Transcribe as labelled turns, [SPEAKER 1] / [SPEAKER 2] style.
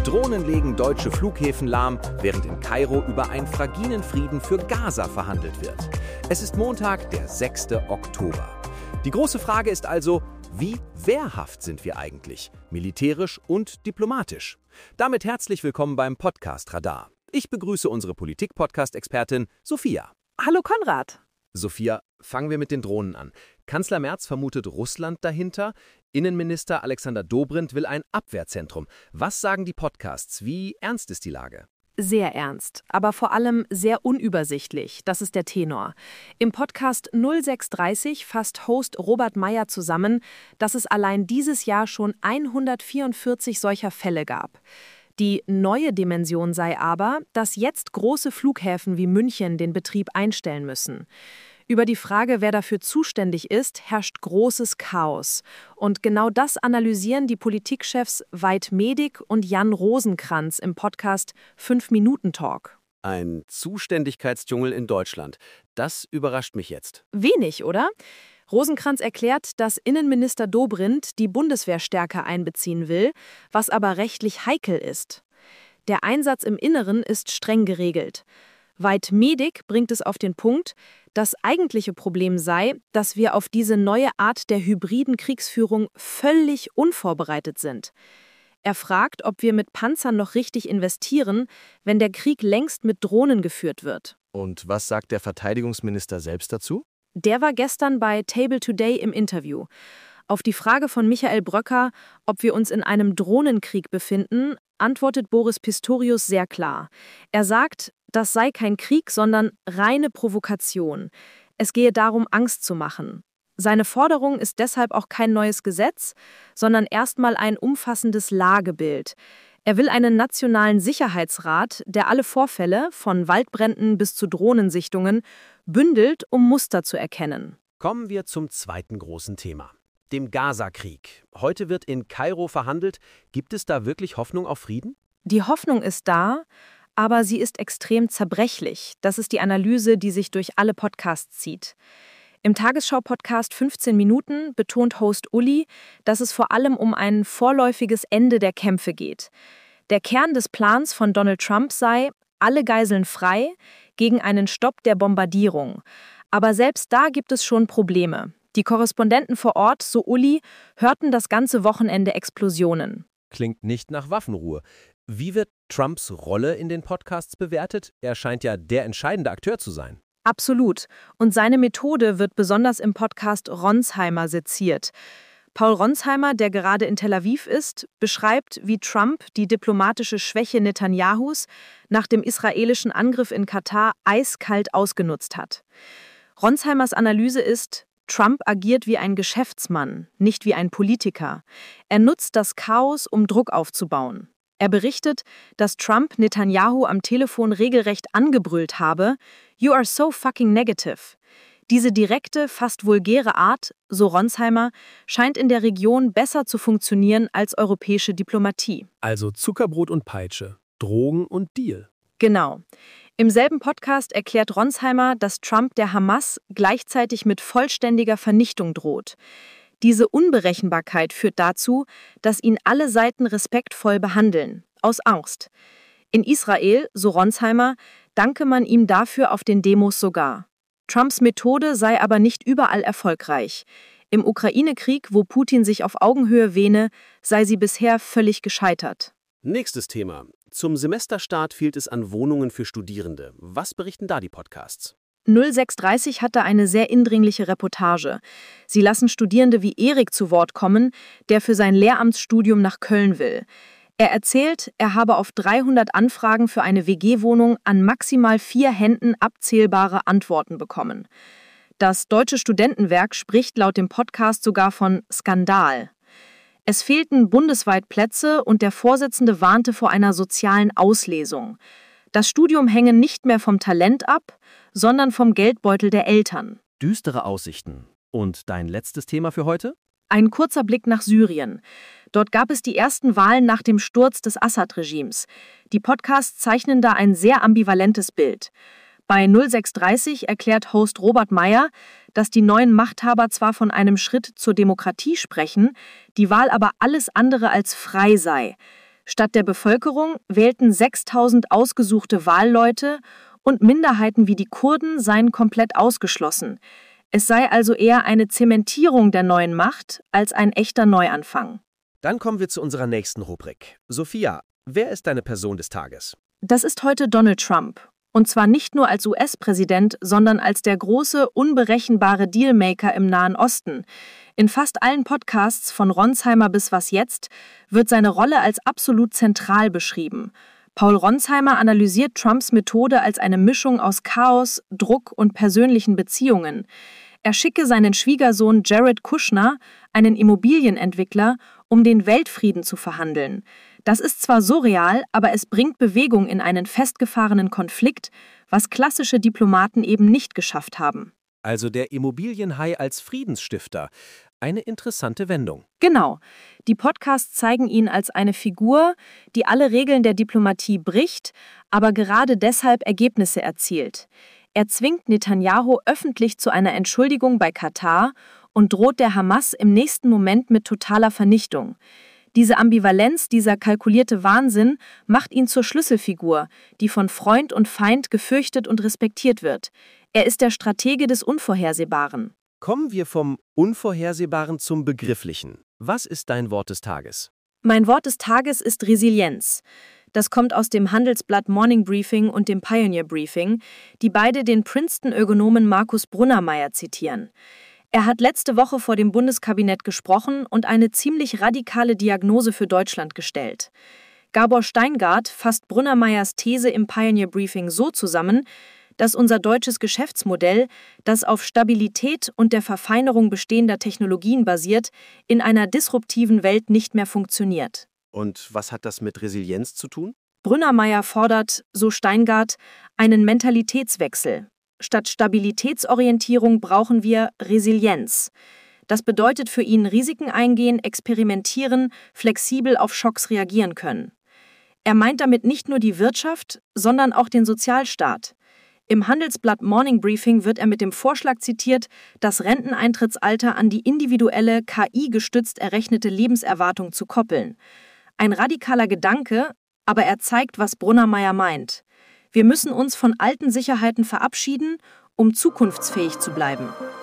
[SPEAKER 1] Drohnen legen deutsche Flughäfen lahm, während in Kairo über einen fragilen Frieden für Gaza verhandelt wird. Es ist Montag, der 6. Oktober. Die große Frage ist also, wie wehrhaft sind wir eigentlich? Militärisch und diplomatisch. Damit herzlich willkommen beim Podcast Radar. Ich begrüße unsere Politik-Podcast-Expertin Sophia.
[SPEAKER 2] Hallo Konrad.
[SPEAKER 1] Sophia, fangen wir mit den Drohnen an. Kanzler Merz vermutet Russland dahinter. Innenminister Alexander Dobrindt will ein Abwehrzentrum. Was sagen die Podcasts? Wie ernst ist die Lage?
[SPEAKER 2] Sehr ernst, aber vor allem sehr unübersichtlich. Das ist der Tenor. Im Podcast 0630 fasst Host Robert Meyer zusammen, dass es allein dieses Jahr schon 144 solcher Fälle gab. Die neue Dimension sei aber, dass jetzt große Flughäfen wie München den Betrieb einstellen müssen. Über die Frage, wer dafür zuständig ist, herrscht großes Chaos. Und genau das analysieren die Politikchefs Veit Medig und Jan Rosenkranz im Podcast 5-Minuten-Talk.
[SPEAKER 3] Ein Zuständigkeitsdschungel in Deutschland. Das überrascht mich jetzt.
[SPEAKER 2] Wenig, oder? Rosenkranz erklärt, dass Innenminister Dobrindt die Bundeswehr stärker einbeziehen will, was aber rechtlich heikel ist. Der Einsatz im Inneren ist streng geregelt. Veit Medig bringt es auf den Punkt, das eigentliche Problem sei, dass wir auf diese neue Art der hybriden Kriegsführung völlig unvorbereitet sind. Er fragt, ob wir mit Panzern noch richtig investieren, wenn der Krieg längst mit Drohnen geführt wird.
[SPEAKER 3] Und was sagt der Verteidigungsminister selbst dazu?
[SPEAKER 2] Der war gestern bei Table Today im Interview. Auf die Frage von Michael Bröcker, ob wir uns in einem Drohnenkrieg befinden, antwortet Boris Pistorius sehr klar. Er sagt, das sei kein Krieg, sondern reine Provokation. Es gehe darum, Angst zu machen. Seine Forderung ist deshalb auch kein neues Gesetz, sondern erstmal ein umfassendes Lagebild. Er will einen nationalen Sicherheitsrat, der alle Vorfälle, von Waldbränden bis zu Drohnensichtungen, bündelt, um Muster zu erkennen.
[SPEAKER 1] Kommen wir zum zweiten großen Thema, dem Gaza-Krieg. Heute wird in Kairo verhandelt. Gibt es da wirklich Hoffnung auf Frieden?
[SPEAKER 2] Die Hoffnung ist da, aber sie ist extrem zerbrechlich. Das ist die Analyse, die sich durch alle Podcasts zieht. Im Tagesschau-Podcast 15 Minuten betont Host Uli, dass es vor allem um ein vorläufiges Ende der Kämpfe geht. Der Kern des Plans von Donald Trump sei, alle Geiseln frei, gegen einen Stopp der Bombardierung. Aber selbst da gibt es schon Probleme. Die Korrespondenten vor Ort, so Uli, hörten das ganze Wochenende Explosionen.
[SPEAKER 1] Klingt nicht nach Waffenruhe. Wie wird Trumps Rolle in den Podcasts bewertet? Er scheint ja der entscheidende Akteur zu sein.
[SPEAKER 2] Absolut. Und seine Methode wird besonders im Podcast Ronsheimer seziert. Paul Ronsheimer, der gerade in Tel Aviv ist, beschreibt, wie Trump die diplomatische Schwäche Netanyahus nach dem israelischen Angriff in Katar eiskalt ausgenutzt hat. Ronsheimers Analyse ist, Trump agiert wie ein Geschäftsmann, nicht wie ein Politiker. Er nutzt das Chaos, um Druck aufzubauen. Er berichtet, dass Trump Netanyahu am Telefon regelrecht angebrüllt habe, "You are so fucking negative." Diese direkte, fast vulgäre Art, so Ronsheimer, scheint in der Region besser zu funktionieren als europäische Diplomatie.
[SPEAKER 4] Also Zuckerbrot und Peitsche, Drogen und Deal.
[SPEAKER 2] Genau. Im selben Podcast erklärt Ronsheimer, dass Trump der Hamas gleichzeitig mit vollständiger Vernichtung droht. Diese Unberechenbarkeit führt dazu, dass ihn alle Seiten respektvoll behandeln, aus Angst. In Israel, so Ronsheimer, danke man ihm dafür auf den Demos sogar. Trumps Methode sei aber nicht überall erfolgreich. Im Ukraine-Krieg, wo Putin sich auf Augenhöhe wähne, sei sie bisher völlig gescheitert.
[SPEAKER 3] Nächstes Thema. Zum Semesterstart fehlt es an Wohnungen für Studierende. Was berichten da die Podcasts?
[SPEAKER 2] 0630 hatte eine sehr indringliche Reportage. Sie lassen Studierende wie Erik zu Wort kommen, der für sein Lehramtsstudium nach Köln will. Er erzählt, er habe auf 300 Anfragen für eine WG-Wohnung an maximal 4 Händen abzählbare Antworten bekommen. Das Deutsche Studentenwerk spricht laut dem Podcast sogar von Skandal. Es fehlten bundesweit Plätze und der Vorsitzende warnte vor einer sozialen Auslesung. Das Studium hänge nicht mehr vom Talent ab, sondern vom Geldbeutel der Eltern.
[SPEAKER 1] Düstere Aussichten. Und dein letztes Thema für heute?
[SPEAKER 2] Ein kurzer Blick nach Syrien. Dort gab es die ersten Wahlen nach dem Sturz des Assad-Regimes. Die Podcasts zeichnen da ein sehr ambivalentes Bild. Bei 0630 erklärt Host Robert Meyer, dass die neuen Machthaber zwar von einem Schritt zur Demokratie sprechen, die Wahl aber alles andere als frei sei. Statt der Bevölkerung wählten 6.000 ausgesuchte Wahlleute und Minderheiten wie die Kurden seien komplett ausgeschlossen. Es sei also eher eine Zementierung der neuen Macht als ein echter Neuanfang.
[SPEAKER 1] Dann kommen wir zu unserer nächsten Rubrik. Sophia, wer ist deine Person des Tages?
[SPEAKER 2] Das ist heute Donald Trump. Und zwar nicht nur als US-Präsident, sondern als der große, unberechenbare Dealmaker im Nahen Osten. In fast allen Podcasts von Ronsheimer bis Was jetzt wird seine Rolle als absolut zentral beschrieben. Paul Ronsheimer analysiert Trumps Methode als eine Mischung aus Chaos, Druck und persönlichen Beziehungen. Er schicke seinen Schwiegersohn Jared Kushner, einen Immobilienentwickler, um den Weltfrieden zu verhandeln. Das ist zwar surreal, aber es bringt Bewegung in einen festgefahrenen Konflikt, was klassische Diplomaten eben nicht geschafft haben.
[SPEAKER 1] Also der Immobilienhai als Friedensstifter. Eine interessante Wendung.
[SPEAKER 2] Genau. Die Podcasts zeigen ihn als eine Figur, die alle Regeln der Diplomatie bricht, aber gerade deshalb Ergebnisse erzielt. Er zwingt Netanyahu öffentlich zu einer Entschuldigung bei Katar und droht der Hamas im nächsten Moment mit totaler Vernichtung. Diese Ambivalenz, dieser kalkulierte Wahnsinn macht ihn zur Schlüsselfigur, die von Freund und Feind gefürchtet und respektiert wird. Er ist der Stratege des Unvorhersehbaren.
[SPEAKER 1] Kommen wir vom Unvorhersehbaren zum Begrifflichen. Was ist dein Wort des Tages?
[SPEAKER 2] Mein Wort des Tages ist Resilienz. Das kommt aus dem Handelsblatt Morning Briefing und dem Pioneer Briefing, die beide den Princeton-Ökonomen Markus Brunnermeier zitieren. Er hat letzte Woche vor dem Bundeskabinett gesprochen und eine ziemlich radikale Diagnose für Deutschland gestellt. Gabor Steingart fasst Brunnermeiers These im Pioneer Briefing so zusammen, dass unser deutsches Geschäftsmodell, das auf Stabilität und der Verfeinerung bestehender Technologien basiert, in einer disruptiven Welt nicht mehr funktioniert.
[SPEAKER 3] Und was hat das mit Resilienz zu tun?
[SPEAKER 2] Brunnermeier fordert, so Steingart, einen Mentalitätswechsel. Statt Stabilitätsorientierung brauchen wir Resilienz. Das bedeutet für ihn Risiken eingehen, experimentieren, flexibel auf Schocks reagieren können. Er meint damit nicht nur die Wirtschaft, sondern auch den Sozialstaat. Im Handelsblatt Morning Briefing wird er mit dem Vorschlag zitiert, das Renteneintrittsalter an die individuelle, KI-gestützt errechnete Lebenserwartung zu koppeln. Ein radikaler Gedanke, aber er zeigt, was Brunnermeier meint. Wir müssen uns von alten Sicherheiten verabschieden, um zukunftsfähig zu bleiben.